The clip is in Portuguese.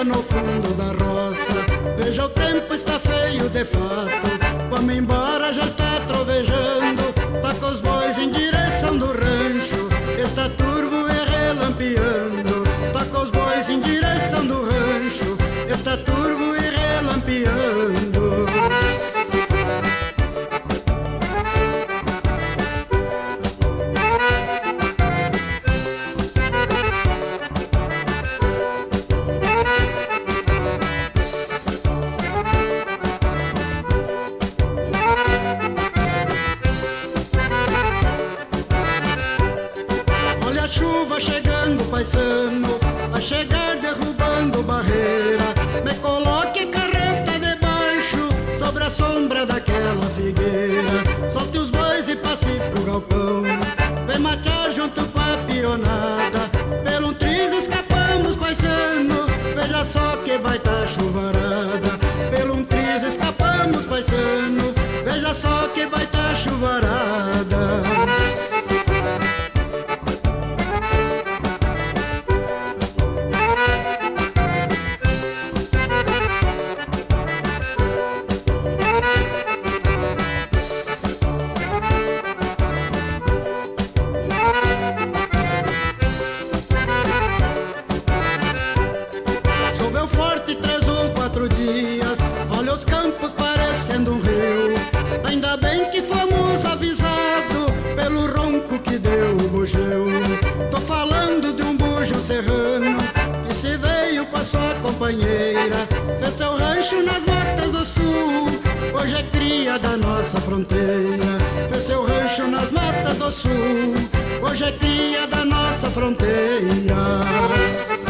chega no fundo da roça. Veja, o tempo está feio de fato, vamos embora, já está trovejando. Taca os bois em direção do rancho, está turvo e relampeando. Taca os bois em direção do rancho, está turvo e relampeando. Olha a chuva chegando, paisano, vai chegar derrubando barreira. Me coloque carreta debaixo, sobre a sombra daquela figueira. Solte os bois e passe pro galpão, vem matear junto com a pionada. Pelo triz escapamos, paisano, veja só que baita chuvarada. Pelo triz escapamos, paisano, veja só que baita chuvarada. Choveu forte 3 ou 4 dias, olha os campos parecendo um rio. Ainda bem que fomos avisados pelo ronco que deu o bugio. Tô falando de um bujo serrano que se veio com a sua companheira. Fez seu rancho nas matas do sul, hoje é cria da nossa fronteira. Fez seu rancho nas matas do sul, hoje é cria da nossa fronteira.